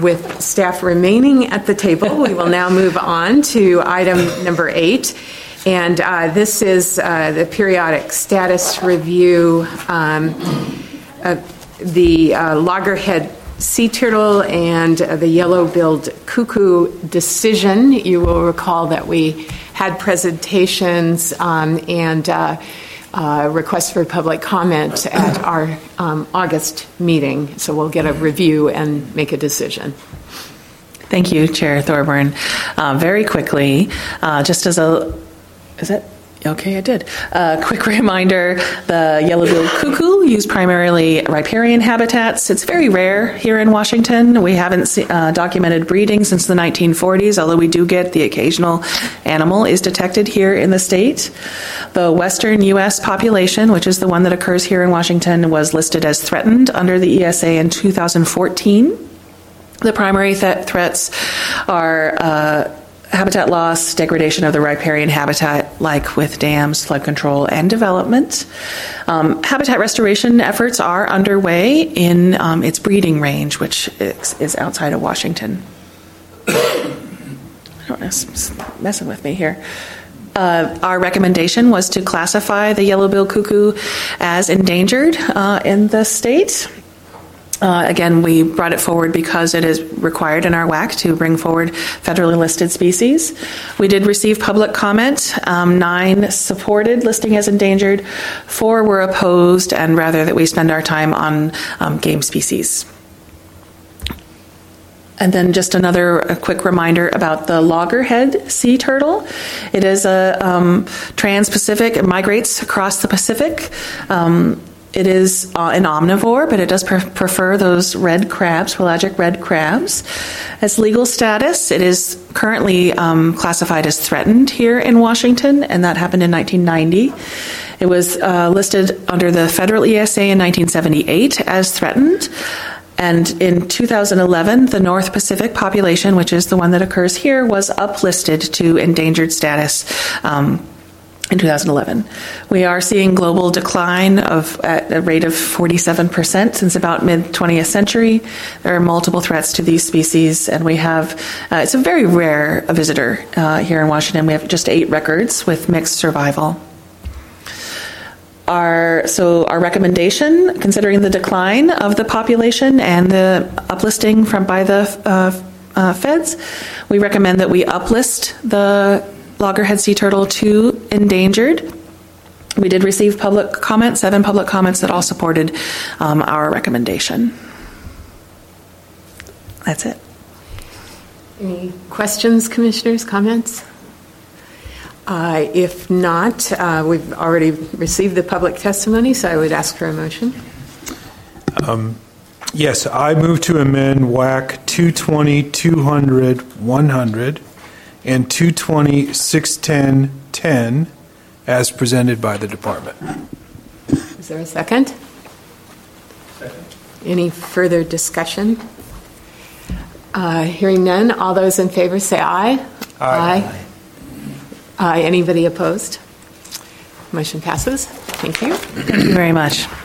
With staff remaining at the table, we will now move on to item number 8. And this is the periodic status review of the loggerhead sea turtle and the yellow-billed cuckoo decision. You will recall that we had presentations and requests for public comment at our August meeting. So we'll get a review and make a decision. Thank you, Chair Thorburn. Very quickly, just as a, is it? Okay, I did. Quick reminder, the yellow-billed cuckoo used primarily riparian habitats. It's very rare here in Washington. We haven't documented breeding since the 1940s, although we do get the occasional animal is detected here in the state. The western U.S. population, which is the one that occurs here in Washington, was listed as threatened under the ESA in 2014. The primary threats are habitat loss, degradation of the riparian habitat, like with dams, flood control, and development. Habitat restoration efforts are underway in its breeding range, which is outside of Washington. I don't know, it's messing with me here. Our recommendation was to classify the yellow-billed cuckoo as endangered in the state. Again, we brought it forward because it is required in our WAC to bring forward federally listed species. We did receive public comment. 9 supported listing as endangered, 4 were opposed, and rather that we spend our time on game species. And then just a quick reminder about the loggerhead sea turtle. It is a trans-Pacific, it migrates across the Pacific. It is an omnivore, but it does prefer those red crabs, pelagic red crabs. Its legal status, it is currently classified as threatened here in Washington, and that happened in 1990. It was listed under the federal ESA in 1978 as threatened. And in 2011, the North Pacific population, which is the one that occurs here, was uplisted to endangered status in 2011. We are seeing global decline at a rate of 47% since about mid-20th century. There are multiple threats to these species, and we have, it's a very rare visitor here in Washington. We have just 8 records with mixed survival. Our recommendation, considering the decline of the population and the uplisting by the feds, we recommend that we uplist the loggerhead sea turtle to endangered. We did receive public comments, 7 public comments that all supported our recommendation. That's it. Any questions, commissioners, comments? If not, we've already received the public testimony, so I would ask for a motion. Yes, I move to amend WAC 220, 200, 100, and 220, 610, 10 as presented by the department. Is there a second? Second. Any further discussion? Hearing none, all those in favor say aye. Aye. Anybody opposed? Motion passes. Thank you. Thank you very much.